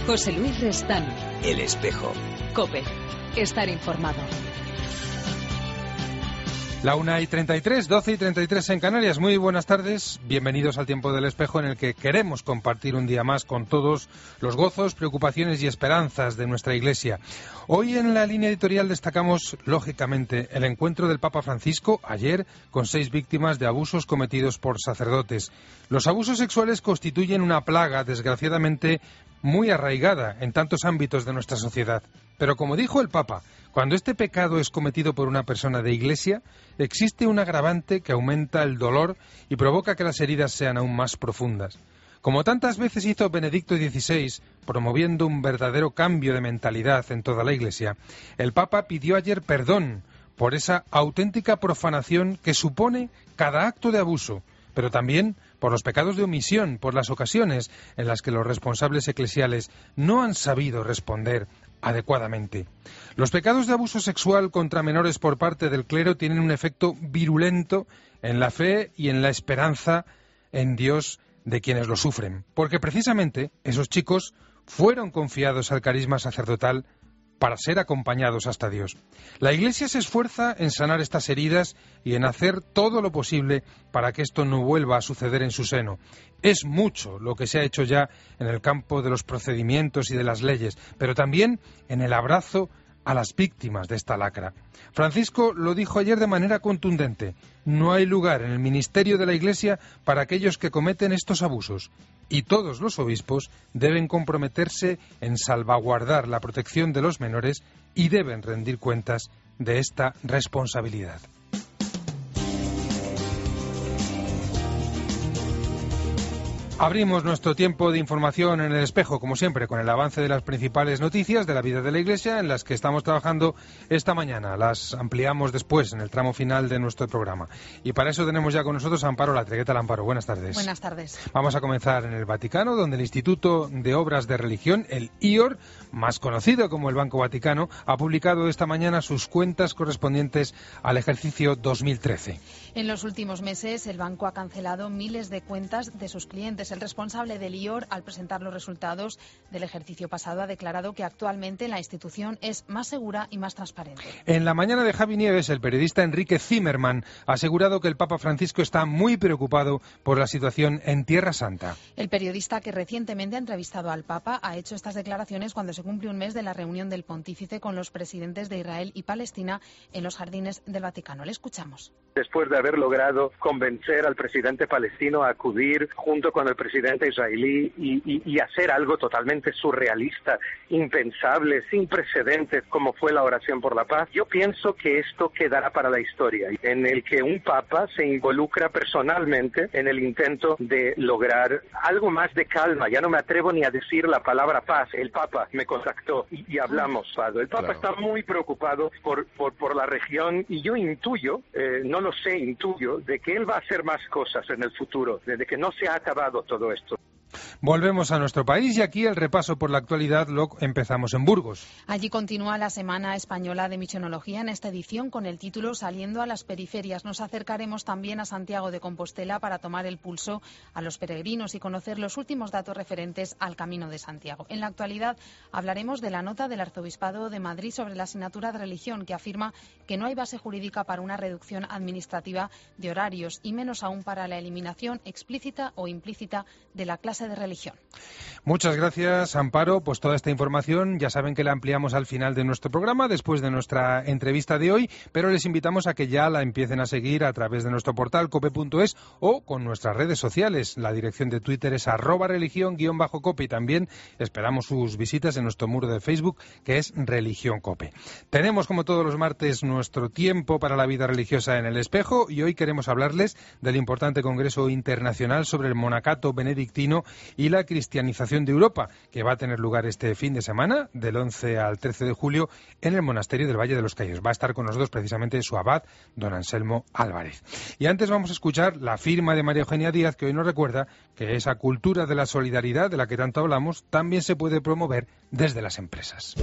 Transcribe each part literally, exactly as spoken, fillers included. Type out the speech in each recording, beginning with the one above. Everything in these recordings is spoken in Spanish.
José Luis Restán. El Espejo. COPE. Estar informado. La una y treinta y tres, doce y treinta y tres en Canarias. Muy buenas tardes. Bienvenidos al Tiempo del Espejo, en el que queremos compartir un día más con todos los gozos, preocupaciones y esperanzas de nuestra Iglesia. Hoy en la línea editorial destacamos, lógicamente, el encuentro del Papa Francisco ayer con seis víctimas de abusos cometidos por sacerdotes. Los abusos sexuales constituyen una plaga, desgraciadamente, muy arraigada en tantos ámbitos de nuestra sociedad. Pero como dijo el Papa, cuando este pecado es cometido por una persona de Iglesia, existe un agravante que aumenta el dolor y provoca que las heridas sean aún más profundas. Como tantas veces hizo Benedicto dieciséis, promoviendo un verdadero cambio de mentalidad en toda la Iglesia, el Papa pidió ayer perdón por esa auténtica profanación que supone cada acto de abuso, pero también por los pecados de omisión, por las ocasiones en las que los responsables eclesiales no han sabido responder adecuadamente. Los pecados de abuso sexual contra menores por parte del clero tienen un efecto virulento en la fe y en la esperanza en Dios de quienes lo sufren, porque precisamente esos chicos fueron confiados al carisma sacerdotal para ser acompañados hasta Dios. La Iglesia se esfuerza en sanar estas heridas y en hacer todo lo posible para que esto no vuelva a suceder en su seno. Es mucho lo que se ha hecho ya en el campo de los procedimientos y de las leyes, pero también en el abrazo a las víctimas de esta lacra. Francisco lo dijo ayer de manera contundente: no hay lugar en el ministerio de la Iglesia para aquellos que cometen estos abusos, y todos los obispos deben comprometerse en salvaguardar la protección de los menores y deben rendir cuentas de esta responsabilidad. Abrimos nuestro tiempo de información en el Espejo, como siempre, con el avance de las principales noticias de la vida de la Iglesia en las que estamos trabajando esta mañana. Las ampliamos después, en el tramo final de nuestro programa. Y para eso tenemos ya con nosotros a Amparo Latre. ¿Qué tal, Amparo? Buenas tardes. Buenas tardes. Vamos a comenzar en el Vaticano, donde el Instituto de Obras de Religión, el I O R, más conocido como el Banco Vaticano, ha publicado esta mañana sus cuentas correspondientes al ejercicio dos mil trece. En los últimos meses, el banco ha cancelado miles de cuentas de sus clientes. El responsable del I O R, al presentar los resultados del ejercicio pasado, ha declarado que actualmente la institución es más segura y más transparente. En la mañana de Javi Nieves, el periodista Enrique Zimmerman ha asegurado que el Papa Francisco está muy preocupado por la situación en Tierra Santa. El periodista, que recientemente ha entrevistado al Papa, ha hecho estas declaraciones cuando se cumple un mes de la reunión del Pontífice con los presidentes de Israel y Palestina en los jardines del Vaticano. Le escuchamos. Después de haber logrado convencer al presidente palestino a acudir junto con el presidente israelí y, y, y hacer algo totalmente surrealista, impensable, sin precedentes, como fue la oración por la paz, yo pienso que esto quedará para la historia, en el que un papa se involucra personalmente en el intento de lograr algo más de calma. Ya no me atrevo ni a decir la palabra paz. El papa me contactó y, y hablamos. El papa claro. está muy preocupado por, por, por la región, y yo intuyo, eh, no lo sé, intuyo, de que él va a hacer más cosas en el futuro, de que no se ha acabado todo esto. Volvemos a nuestro país y aquí el repaso por la actualidad lo empezamos en Burgos. Allí continúa la Semana Española de Misionología, en esta edición con el título Saliendo a las periferias. Nos acercaremos también a Santiago de Compostela para tomar el pulso a los peregrinos y conocer los últimos datos referentes al Camino de Santiago. En la actualidad hablaremos de la nota del Arzobispado de Madrid sobre la asignatura de religión, que afirma que no hay base jurídica para una reducción administrativa de horarios y menos aún para la eliminación explícita o implícita de la clase de religión. Muchas gracias, Amparo. Pues toda esta información ya saben que la ampliamos al final de nuestro programa, después de nuestra entrevista de hoy, pero les invitamos a que ya la empiecen a seguir a través de nuestro portal cope punto es o con nuestras redes sociales. La dirección de Twitter es arroba religión guión bajo cope, y también esperamos sus visitas en nuestro muro de Facebook, que es Religión Cope. Tenemos, como todos los martes, nuestro tiempo para la vida religiosa en el Espejo, y hoy queremos hablarles del importante Congreso Internacional sobre el Monacato Benedictino y la cristianización de Europa, que va a tener lugar este fin de semana, del once al trece de julio, en el Monasterio del Valle de los Caídos. Va a estar con nosotros precisamente su abad, don Anselmo Álvarez. Y antes vamos a escuchar la firma de María Eugenia Díaz, que hoy nos recuerda que esa cultura de la solidaridad de la que tanto hablamos también se puede promover desde las empresas.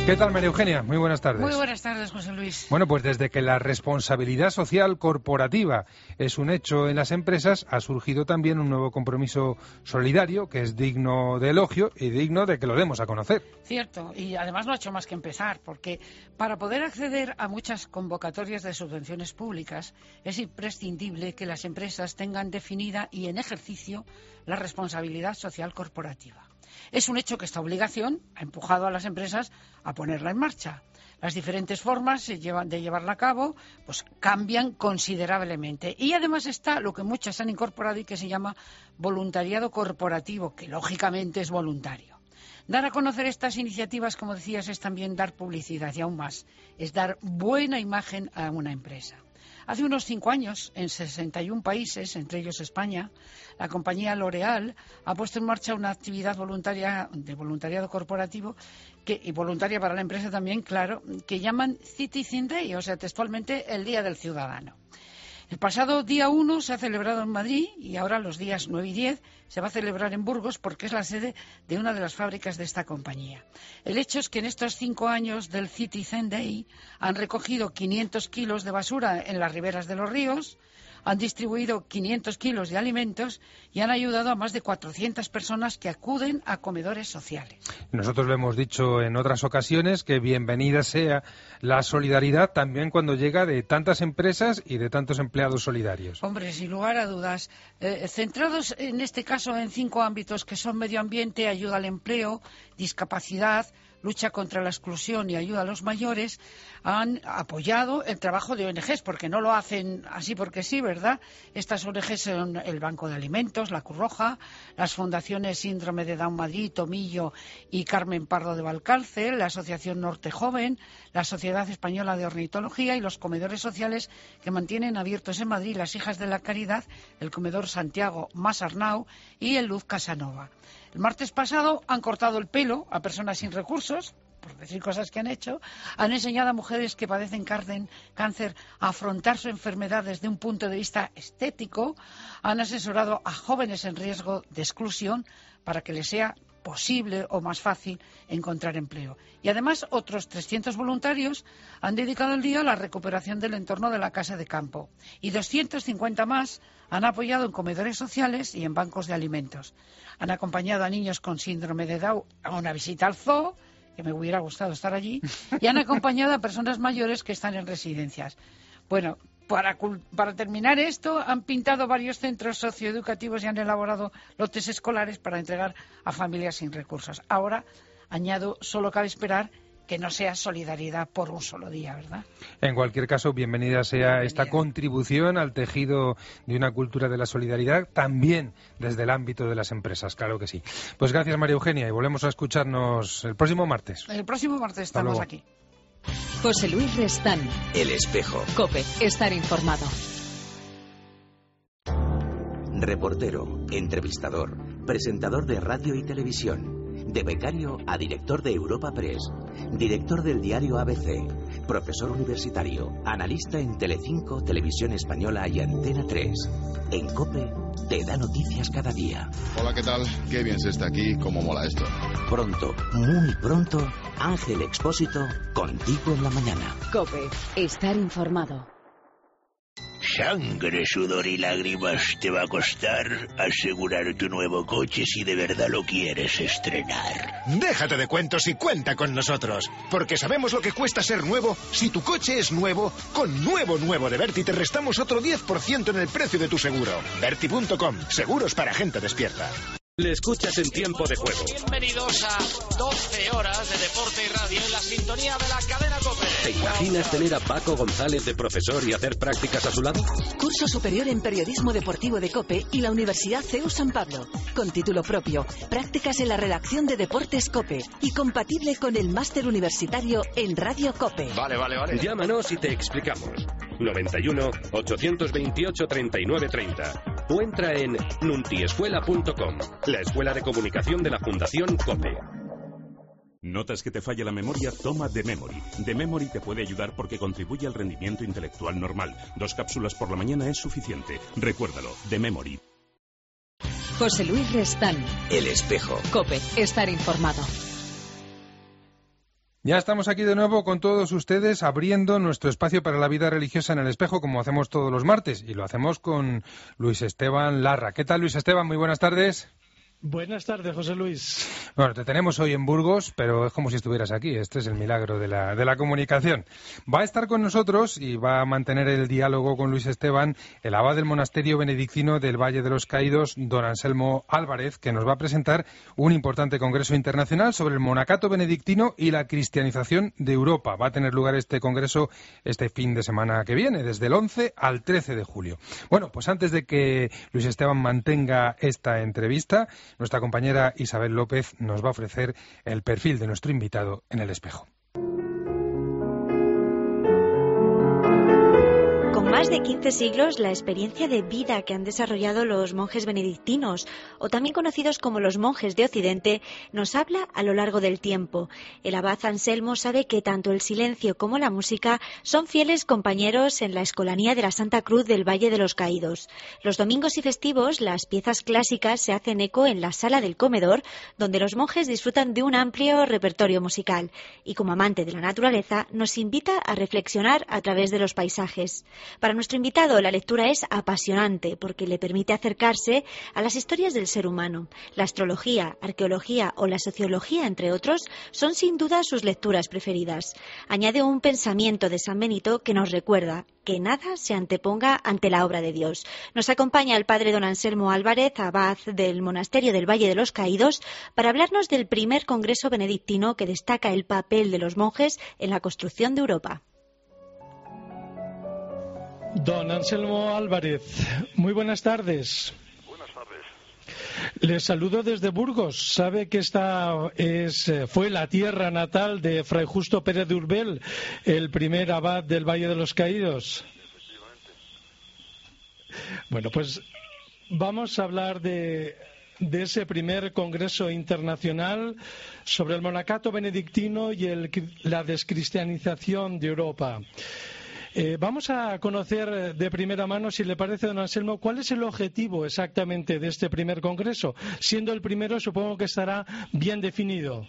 ¿Qué tal, María Eugenia? Muy buenas tardes. Muy buenas tardes, José Luis. Bueno, pues desde que la responsabilidad social corporativa es un hecho en las empresas, ha surgido también un nuevo compromiso solidario que es digno de elogio y digno de que lo demos a conocer. Cierto, y además no ha hecho más que empezar, porque para poder acceder a muchas convocatorias de subvenciones públicas es imprescindible que las empresas tengan definida y en ejercicio la responsabilidad social corporativa. Es un hecho que esta obligación ha empujado a las empresas a ponerla en marcha. Las diferentes formas de llevarla a cabo pues cambian considerablemente. Y además está lo que muchas han incorporado y que se llama voluntariado corporativo, que lógicamente es voluntario. Dar a conocer estas iniciativas, como decías, es también dar publicidad y aún más, es dar buena imagen a una empresa. Hace unos cinco años, en sesenta y un países, entre ellos España, la compañía L'Oréal ha puesto en marcha una actividad voluntaria de voluntariado corporativo que, y voluntaria para la empresa también, claro, que llaman Citizen Day, o sea, textualmente el Día del Ciudadano. El pasado día uno se ha celebrado en Madrid y ahora los días nueve y diez se va a celebrar en Burgos porque es la sede de una de las fábricas de esta compañía. El hecho es que en estos cinco años del Citizen Day han recogido quinientos kilos de basura en las riberas de los ríos, han distribuido quinientos kilos de alimentos y han ayudado a más de cuatrocientas personas que acuden a comedores sociales. Nosotros lo hemos dicho en otras ocasiones que bienvenida sea la solidaridad también cuando llega de tantas empresas y de tantos empleados solidarios. Hombre, sin lugar a dudas, eh, centrados en este caso en cinco ámbitos que son medio ambiente, ayuda al empleo, discapacidad, lucha contra la exclusión y ayuda a los mayores, han apoyado el trabajo de O N Ges, porque no lo hacen así porque sí, ¿verdad? Estas O N Ges son el Banco de Alimentos, la Cruz Roja, las fundaciones Síndrome de Down Madrid, Tomillo y Carmen Pardo de Valcárcel, la Asociación Norte Joven, la Sociedad Española de Ornitología y los comedores sociales que mantienen abiertos en Madrid las Hijas de la Caridad, el comedor Santiago Mas Arnau y el Luz Casanova. El martes pasado han cortado el pelo a personas sin recursos, por decir cosas que han hecho, han enseñado a mujeres que padecen cáncer a afrontar su enfermedad desde un punto de vista estético, han asesorado a jóvenes en riesgo de exclusión para que les sea posible o más fácil encontrar empleo. Y además otros trescientos voluntarios han dedicado el día a la recuperación del entorno de la casa de campo y doscientos cincuenta más han apoyado en comedores sociales y en bancos de alimentos. Han acompañado a niños con síndrome de Down a una visita al zoo, que me hubiera gustado estar allí, y han acompañado a personas mayores que están en residencias. Bueno, para, para terminar esto, han pintado varios centros socioeducativos y han elaborado lotes escolares para entregar a familias sin recursos. Ahora, añado, solo cabe esperar que no sea solidaridad por un solo día, ¿verdad? En cualquier caso, bienvenida sea bienvenida. esta contribución al tejido de una cultura de la solidaridad, también desde el ámbito de las empresas, claro que sí. Pues gracias, María Eugenia, y volvemos a escucharnos el próximo martes. El próximo martes estamos aquí. José Luis Restán. El Espejo. COPE. Estar informado. Reportero, entrevistador, presentador de radio y televisión. De becario a director de Europa Press, director del diario A B C, profesor universitario, analista en Telecinco, Televisión Española y Antena tres. En COPE te da noticias cada día. Hola, ¿qué tal? Qué bien se está aquí, cómo mola esto. Pronto, muy pronto, Ángel Expósito, contigo en la mañana. COPE, estar informado. Sangre, sudor y lágrimas te va a costar asegurar tu nuevo coche si de verdad lo quieres estrenar. Déjate de cuentos y cuenta con nosotros, porque sabemos lo que cuesta ser nuevo. Si tu coche es nuevo, con nuevo nuevo de Berti te restamos otro diez por ciento en el precio de tu seguro. Berti punto com, seguros para gente despierta. Le escuchas en tiempo de juego. Bienvenidos a doce horas de deporte y radio en la sintonía de la cadena COPE. ¿Te imaginas tener a Paco González de profesor y hacer prácticas a su lado? Curso superior en periodismo deportivo de COPE y la Universidad C E U San Pablo. Con título propio, prácticas en la redacción de Deportes COPE y compatible con el máster universitario en Radio COPE. Vale, vale, vale. Llámanos y te explicamos. noventa y uno, ochocientos veintiocho, treinta y nueve treinta. O entra en nuntiescuela punto com, la escuela de comunicación de la Fundación COPE. ¿Notas que te falla la memoria? Toma The Memory. The Memory te puede ayudar porque contribuye al rendimiento intelectual normal. Dos cápsulas por la mañana es suficiente. Recuérdalo, The Memory. José Luis Restán. El Espejo. COPE, estar informado. Ya estamos aquí de nuevo con todos ustedes abriendo nuestro espacio para la vida religiosa en el espejo, como hacemos todos los martes, y lo hacemos con Luis Esteban Larra. ¿Qué tal, Luis Esteban? Muy buenas tardes. Buenas tardes, José Luis. Bueno, te tenemos hoy en Burgos, pero es como si estuvieras aquí. Este es el milagro de la, de la comunicación. Va a estar con nosotros y va a mantener el diálogo con Luis Esteban el abad del monasterio benedictino del Valle de los Caídos, don Anselmo Álvarez, que nos va a presentar un importante congreso internacional sobre el monacato benedictino y la cristianización de Europa. Va a tener lugar este congreso este fin de semana que viene, desde el once al trece de julio. Bueno, pues antes de que Luis Esteban mantenga esta entrevista, nuestra compañera Isabel López nos va a ofrecer el perfil de nuestro invitado en el espejo. Con más de quince siglos, la experiencia de vida que han desarrollado los monjes benedictinos, o también conocidos como los monjes de Occidente, nos habla a lo largo del tiempo. El abad Anselmo sabe que tanto el silencio como la música son fieles compañeros en la escolanía de la Santa Cruz del Valle de los Caídos. Los domingos y festivos, las piezas clásicas se hacen eco en la sala del comedor, donde los monjes disfrutan de un amplio repertorio musical. Y como amante de la naturaleza, nos invita a reflexionar a través de los paisajes. Para nuestro invitado, la lectura es apasionante porque le permite acercarse a las historias del ser humano. La astrología, arqueología o la sociología, entre otros, son sin duda sus lecturas preferidas. Añade un pensamiento de San Benito que nos recuerda que nada se anteponga ante la obra de Dios. Nos acompaña el padre don Anselmo Álvarez, abad del monasterio del Valle de los Caídos, para hablarnos del primer congreso benedictino que destaca el papel de los monjes en la construcción de Europa. Don Anselmo Álvarez, muy buenas tardes. Buenas tardes. Les saludo desde Burgos. Sabe que esta es, fue la tierra natal de Fray Justo Pérez de Urbel, el primer abad del Valle de los Caídos. Efectivamente. Bueno, pues vamos a hablar de, de ese primer congreso internacional sobre el monacato benedictino y el, la descristianización de Europa. Eh, vamos a conocer de primera mano, si le parece, don Anselmo, cuál es el objetivo exactamente de este primer congreso. Siendo el primero, supongo que estará bien definido.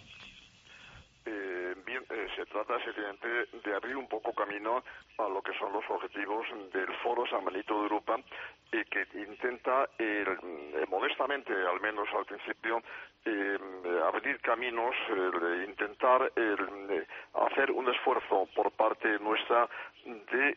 Eh, bien, eh, se trata efectivamente de abrir un poco camino a lo que son los objetivos del Foro San Benito de Europa, eh, que intenta, eh, eh, modestamente, al menos al principio, eh, abrir caminos, eh, intentar eh, hacer un esfuerzo por parte nuestra de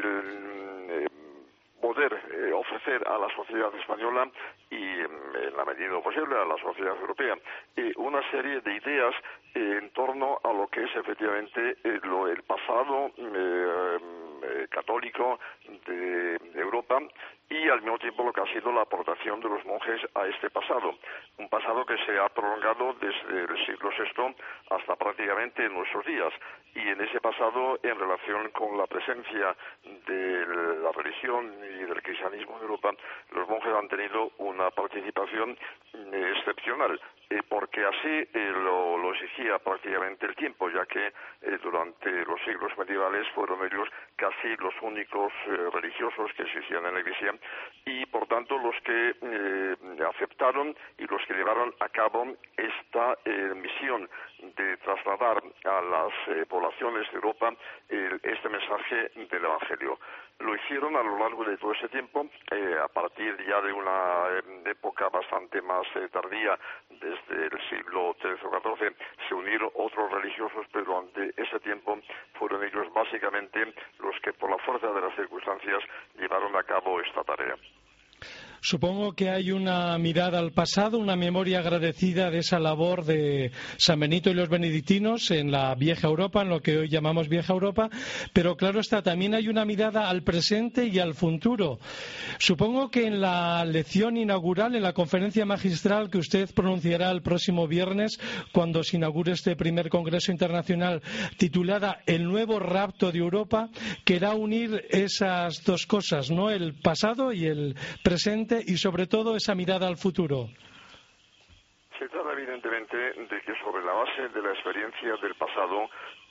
eh, poder eh, ofrecer a la sociedad española y, en la medida posible, a la sociedad europea eh, una serie de ideas eh, en torno a lo que es efectivamente eh, lo, el pasado eh, eh, católico de Europa y al mismo tiempo lo que ha sido la aportación de los monjes a este pasado, un pasado que se ha prolongado desde el siglo sexto hasta prácticamente nuestros días, y en ese pasado, en relación con la presencia de la religión y del cristianismo en Europa, los monjes han tenido una participación eh, excepcional, eh, porque así eh, lo, lo exigía prácticamente el tiempo, ya que eh, durante los siglos medievales fueron ellos casi los únicos eh, religiosos que existían en la Iglesia, y por tanto los que eh, aceptaron y los que llevaron a cabo esta eh, misión de trasladar a las eh, poblaciones de Europa eh, este mensaje del Evangelio. Lo hicieron a lo largo de todo ese tiempo, eh, a partir ya de una eh, época bastante más eh, tardía, desde el siglo trece o catorce, se unieron otros religiosos, pero durante ese tiempo fueron ellos básicamente los que, por la fuerza de las circunstancias, llevaron a cabo esta tarea. Supongo que hay una mirada al pasado, una memoria agradecida de esa labor de San Benito y los benedictinos en la vieja Europa, en lo que hoy llamamos vieja Europa, pero claro está, también hay una mirada al presente y al futuro. Supongo que en la lección inaugural, en la conferencia magistral que usted pronunciará el próximo viernes, cuando se inaugure este primer congreso internacional, titulada El nuevo rapto de Europa, querrá unir esas dos cosas, ¿no? El pasado y el presente, y sobre todo esa mirada al futuro. Se trata evidentemente de que sobre la base de la experiencia del pasado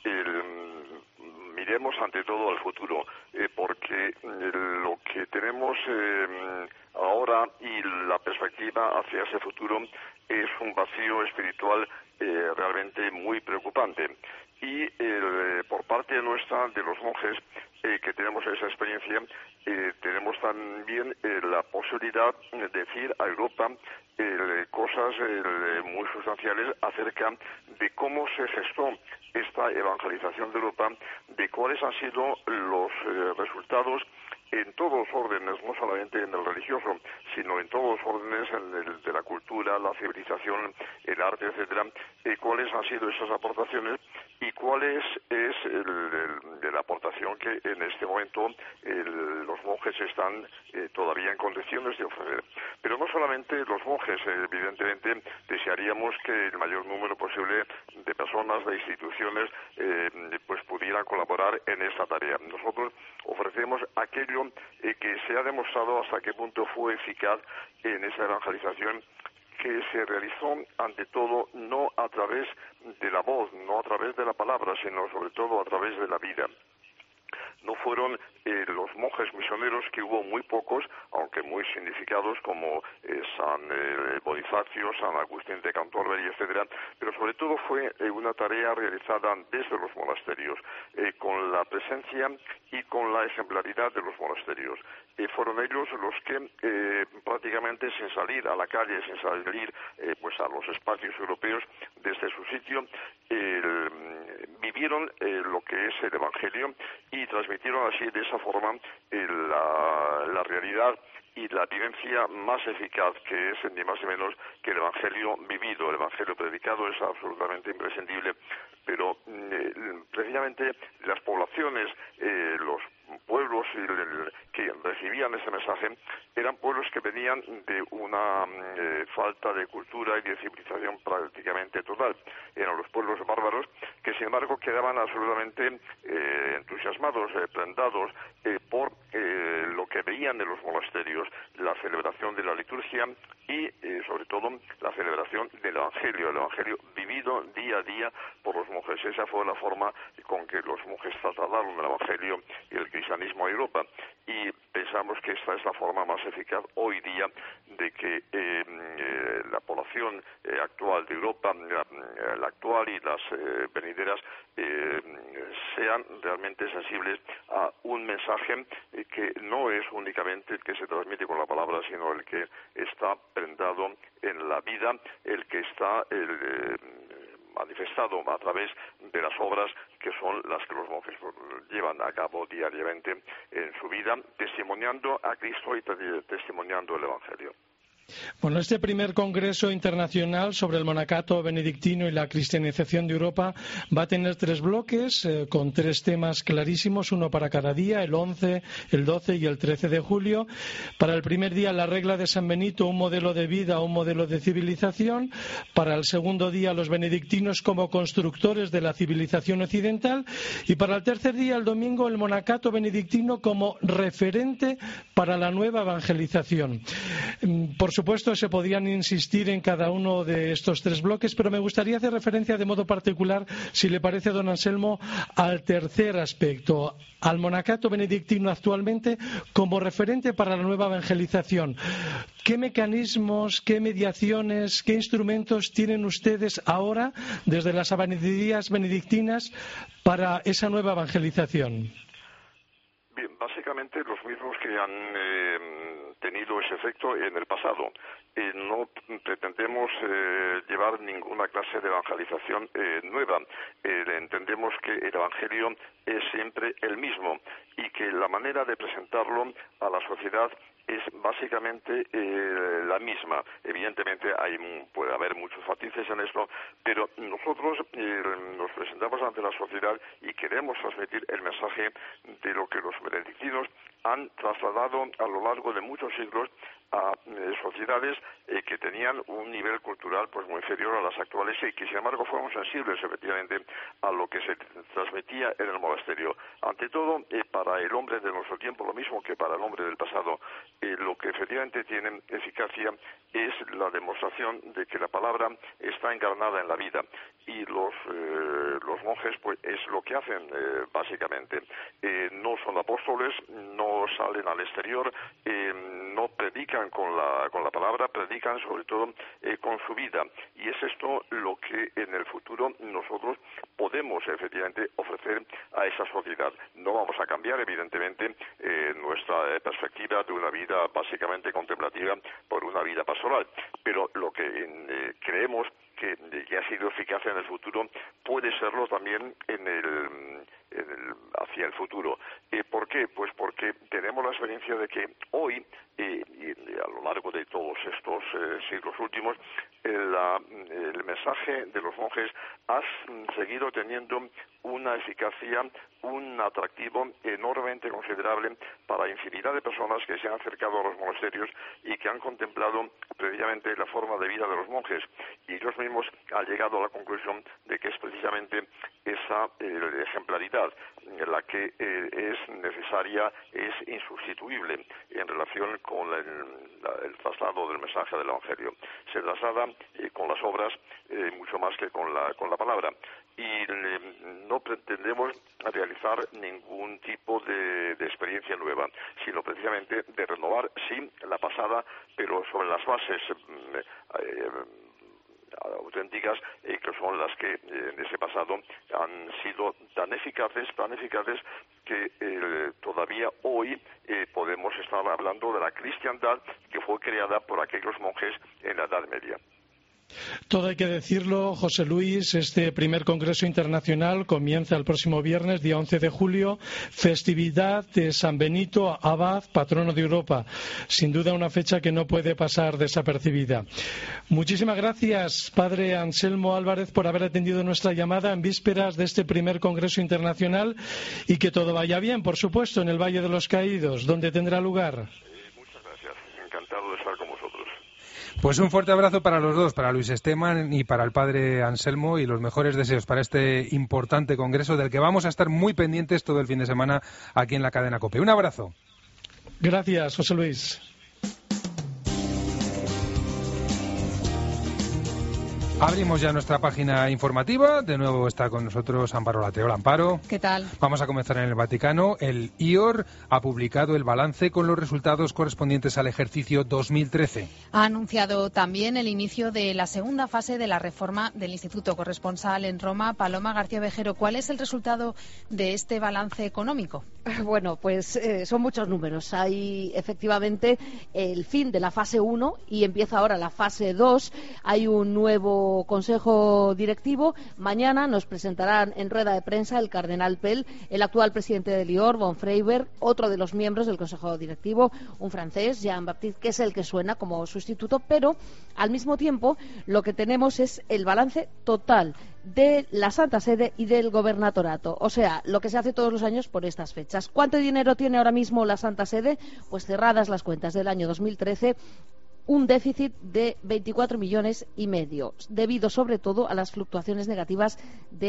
el, miremos ante todo al futuro, eh, porque lo que tenemos eh, ahora y la perspectiva hacia ese futuro es un vacío espiritual eh, realmente muy preocupante. Y y eh, por parte nuestra, de los monjes, eh, que tenemos esa experiencia, eh, tenemos también eh, la posibilidad de decir a Europa eh, cosas eh, muy sustanciales acerca de cómo se gestó esta evangelización de Europa, de cuáles han sido los eh, resultados en todos los órdenes, no solamente en el religioso, sino en todos los órdenes en el de la cultura, la civilización, el arte, etcétera, y cuáles han sido esas aportaciones y cuál es, es el, el, de la aportación que en este momento el, los monjes están eh, todavía en condiciones de ofrecer. Pero no solamente los monjes, eh, evidentemente desearíamos que el mayor número posible de personas, de instituciones, eh, pues pudieran colaborar en esta tarea. Nosotros ofrecemos aquello eh, que se ha demostrado hasta qué punto fue eficaz en esa evangelización, que se realizó ante todo no a través de la voz, no a través de la palabra, sino sobre todo a través de la vida. No fueron eh, los monjes misioneros, que hubo muy pocos, aunque muy significados, como eh, San eh, Bonifacio, San Agustín de Canterbury, etcétera, pero sobre todo fue eh, una tarea realizada desde los monasterios, eh, con la presencia y con la ejemplaridad de los monasterios. Eh, fueron ellos los que eh, prácticamente sin salir a la calle, sin salir eh, pues a los espacios europeos desde su sitio, eh, vivieron eh, lo que es el Evangelio y transmitieron así de esa forma eh, la, la realidad y la vivencia más eficaz, que es ni más ni menos que el Evangelio vivido. El Evangelio predicado es absolutamente imprescindible, pero eh, precisamente las poblaciones, eh, los pueblos que recibían ese mensaje eran pueblos que venían de una eh, falta de cultura y de civilización prácticamente total. Eran los pueblos bárbaros que, sin embargo, quedaban absolutamente eh, entusiasmados, eh, prendados eh, por eh, lo que veían en los monasterios, la celebración de la liturgia y, eh, sobre todo, la celebración del Evangelio, el Evangelio vivido día a día por los monjes. Esa fue la forma con que los monjes trasladaron el Evangelio y el cristianismo a Europa, y pensamos que esta es la forma más eficaz hoy día de que eh, eh, la población eh, actual de Europa, la, la actual y las eh, venideras, eh, sean realmente sensibles a un mensaje eh, que no es únicamente el que se transmite con la palabra, sino el que está prendado en la vida, el que está el, eh, manifestado a través de las obras que son las que los monjes llevan a cabo diariamente en su vida, testimoniando a Cristo y testimoniando el Evangelio. Bueno, este primer Congreso Internacional sobre el Monacato Benedictino y la Cristianización de Europa va a tener tres bloques eh, con tres temas clarísimos, uno para cada día, el once, el doce y el trece de julio. Para el primer día, la regla de San Benito, un modelo de vida, un modelo de civilización. Para el segundo día, los benedictinos como constructores de la civilización occidental. Y para el tercer día, el domingo, el Monacato Benedictino como referente para la nueva evangelización. Por supuesto, se podrían insistir en cada uno de estos tres bloques, pero me gustaría hacer referencia de modo particular, si le parece, don Anselmo, al tercer aspecto, al monacato benedictino actualmente como referente para la nueva evangelización. ¿Qué mecanismos, qué mediaciones, qué instrumentos tienen ustedes ahora desde las abadías benedictinas para esa nueva evangelización? Bien, básicamente los mismos que han eh, tenido ese efecto en el pasado. Eh, no pretendemos eh, llevar ninguna clase de evangelización eh, nueva. Eh, entendemos que el Evangelio es siempre el mismo y que la manera de presentarlo a la sociedad es básicamente eh, la misma. Evidentemente hay, puede haber muchos matices en esto, pero nosotros eh, nos presentamos ante la sociedad y queremos transmitir el mensaje de lo que los benedictinos han trasladado a lo largo de muchos siglos a eh, sociedades eh, que tenían un nivel cultural pues muy inferior a las actuales y que, sin embargo, fueron sensibles efectivamente a lo que se transmitía en el monasterio. Ante todo, eh, para el hombre de nuestro tiempo, lo mismo que para el hombre del pasado, eh, lo que efectivamente tiene eficacia es la demostración de que la palabra está encarnada en la vida, y los eh, los monjes pues es lo que hacen eh, básicamente. Eh, no son apóstoles, no salen al exterior, eh, no predican con la, con la palabra, predican sobre todo eh, con su vida. Y es esto lo que en el futuro nosotros podemos efectivamente ofrecer a esa sociedad. No vamos a cambiar, evidentemente, eh, nuestra eh, perspectiva de una vida básicamente contemplativa por una vida pastoral, pero lo que eh, creemos que, que ha sido eficaz en el futuro puede serlo también en el, en el hacia el futuro. Eh, ¿Por qué? Pues porque tenemos la experiencia de que hoy eh, y a lo largo de todos estos eh, siglos últimos eh, la, el mensaje de los monjes ha seguido teniendo una eficacia, un atractivo enormemente considerable para infinidad de personas que se han acercado a los monasterios y que han contemplado precisamente la forma de vida de los monjes, y ellos mismos han llegado a la conclusión de que es precisamente esa eh, ejemplaridad la que eh, es necesaria, es insustituible en relación con el, la, el traslado del mensaje del Evangelio. Se traslada eh, con las obras eh, mucho más que con la, con la palabra. Y eh, no pretendemos realizar ningún tipo de, de experiencia nueva, sino precisamente de renovar, sí, la pasada, pero sobre las bases eh, eh, auténticas eh, que son las que eh, en ese pasado han sido tan eficaces, tan eficaces que eh, todavía hoy eh, podemos estar hablando de la cristiandad que fue creada por aquellos monjes en la Edad Media. Todo hay que decirlo, José Luis, este primer Congreso Internacional comienza el próximo viernes, día once de julio, festividad de San Benito Abad, patrono de Europa. Sin duda una fecha que no puede pasar desapercibida. Muchísimas gracias, padre Anselmo Álvarez, por haber atendido nuestra llamada en vísperas de este primer Congreso Internacional, y que todo vaya bien, por supuesto, en el Valle de los Caídos, donde tendrá lugar. Eh, muchas gracias, encantado de estar con vosotros. Pues un fuerte abrazo para los dos, para Luis Esteban y para el padre Anselmo, y los mejores deseos para este importante congreso del que vamos a estar muy pendientes todo el fin de semana aquí en la cadena COPE. Un abrazo. Gracias, José Luis. Abrimos ya nuestra página informativa. De nuevo está con nosotros Amparo Lateo. Amparo. ¿Qué tal? Vamos a comenzar en el Vaticano. El I O R ha publicado el balance con los resultados correspondientes al ejercicio dos mil trece. Ha anunciado también el inicio de la segunda fase de la reforma del Instituto. Corresponsal en Roma, Paloma García Vejero. ¿Cuál es el resultado de este balance económico? Bueno, pues eh, son muchos números. Hay efectivamente el fin de la fase uno y empieza ahora la fase dos. Hay un nuevo Consejo Directivo. Mañana nos presentarán en rueda de prensa el cardenal Pell, el actual presidente del I O R, von Freiberg, otro de los miembros del Consejo Directivo, un francés, Jean-Baptiste, que es el que suena como sustituto, pero al mismo tiempo lo que tenemos es el balance total de la Santa Sede y del Gobernatorato, o sea, lo que se hace todos los años por estas fechas. ¿Cuánto dinero tiene ahora mismo la Santa Sede? Pues cerradas las cuentas del año dos mil trece, un déficit de veinticuatro millones y medio, debido sobre todo a las fluctuaciones negativas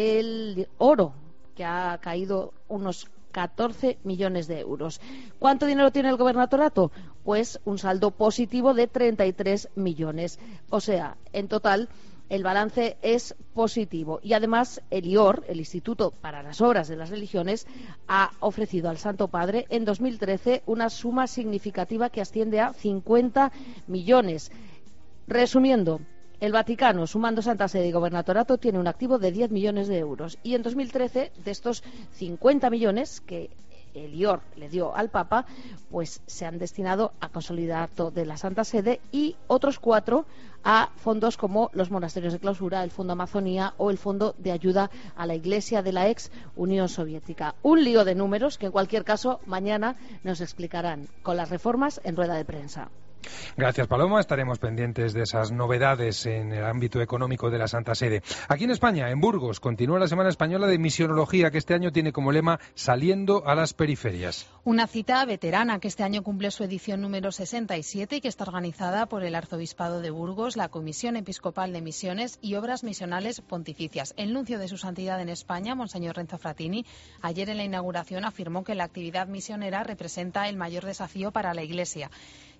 del oro, que ha caído unos catorce millones de euros. ¿Cuánto dinero tiene el Gobernatorato? Pues un saldo positivo de treinta y tres millones. O sea, en total el balance es positivo. Y además el I O R, el Instituto para las Obras de las Religiones, ha ofrecido al Santo Padre en dos mil trece una suma significativa que asciende a cincuenta millones. Resumiendo, el Vaticano, sumando Santa Sede y Gobernatorato, tiene un activo de diez millones de euros. Y en dos mil trece, de estos cincuenta millones que el I O R le dio al Papa, pues se han destinado a consolidato de la Santa Sede y otros cuatro a fondos como los monasterios de clausura, el Fondo Amazonía o el Fondo de Ayuda a la Iglesia de la ex Unión Soviética. Un lío de números que en cualquier caso mañana nos explicarán con las reformas en rueda de prensa. Gracias, Paloma. Estaremos pendientes de esas novedades en el ámbito económico de la Santa Sede. Aquí en España, en Burgos, continúa la Semana Española de Misionología, que este año tiene como lema Saliendo a las periferias. Una cita veterana que este año cumple su edición número sesenta y siete y que está organizada por el Arzobispado de Burgos, la Comisión Episcopal de Misiones y Obras Misionales Pontificias. El nuncio de su santidad en España, Monseñor Renzo Fratini, ayer en la inauguración afirmó que la actividad misionera representa el mayor desafío para la Iglesia. En la Semana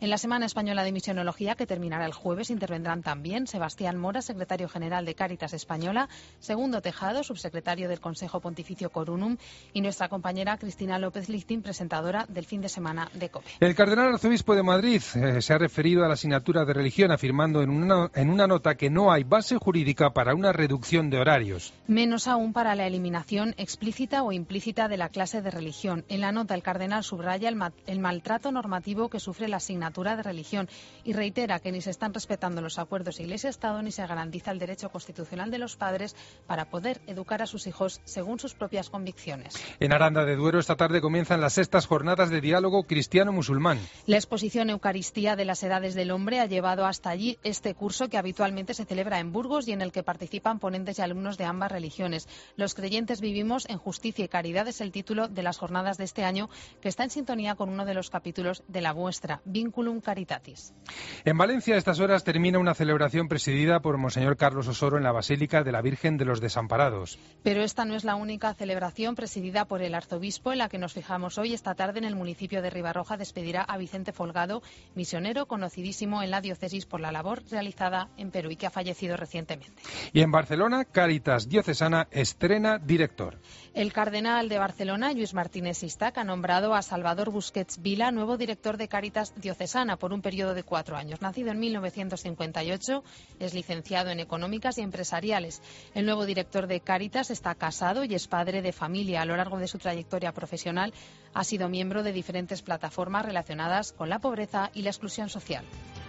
Española de Misionología, que terminará el jueves, intervendrán también Sebastián Mora, secretario general de Cáritas Española, Segundo Tejado, subsecretario del Consejo Pontificio Corunum, y nuestra compañera Cristina López Lichting, presentadora del fin de semana de COPE. El cardenal arzobispo de Madrid eh, se ha referido a la asignatura de religión, afirmando en una, en una nota que no hay base jurídica para una reducción de horarios. Menos aún para la eliminación explícita o implícita de la clase de religión. En la nota, el cardenal subraya el, ma el maltrato normativo que sufre la asignatura de religión y reitera que ni se están respetando los acuerdos Iglesia-Estado ni se garantiza el derecho constitucional de los padres para poder educar a sus hijos según sus propias convicciones. En Aranda de Duero esta tarde comienzan las sextas jornadas de diálogo cristiano-musulmán. La exposición Eucaristía de las Edades del Hombre ha llevado hasta allí este curso que habitualmente se celebra en Burgos y en el que participan ponentes y alumnos de ambas religiones. Los creyentes vivimos en justicia y caridad es el título de las jornadas de este año, que está en sintonía con uno de los capítulos de la vuestra, Vinculum Caritatis. En Valencia a estas horas termina una celebración presidida por Monseñor Carlos Osoro en la Basílica de la Virgen de los Desamparados. Pero esta no es la única celebración presidida por el arzobispo en la que nos fijamos hoy. Esta tarde en el municipio de Ribarroja despedirá a Vicente Folgado, misionero conocidísimo en la diócesis por la labor realizada en Perú y que ha fallecido recientemente. Y en Barcelona, Cáritas Diocesana estrena director. El cardenal de Barcelona, Lluís Martínez Istac, ha nombrado a Salvador Busquets Vila nuevo director de Cáritas Diocesana por un periodo de cuatro años. Nacido en mil novecientos cincuenta y ocho, es licenciado en Económicas y Empresariales. El nuevo director de Cáritas está casado y es padre de familia. A lo largo de su trayectoria profesional ha sido miembro de diferentes plataformas relacionadas con la pobreza y la exclusión social.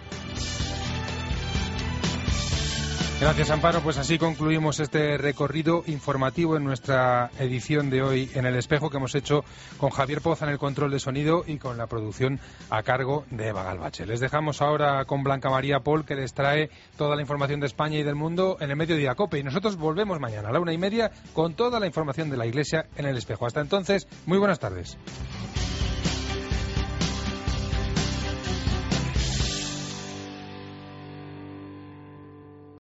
Gracias, Amparo. Pues así concluimos este recorrido informativo en nuestra edición de hoy en El Espejo, que hemos hecho con Javier Poza en el control de sonido y con la producción a cargo de Eva Galvache. Les dejamos ahora con Blanca María Pol, que les trae toda la información de España y del mundo en el Mediodía COPE. Y nosotros volvemos mañana a la una y media con toda la información de la Iglesia en El Espejo. Hasta entonces, muy buenas tardes.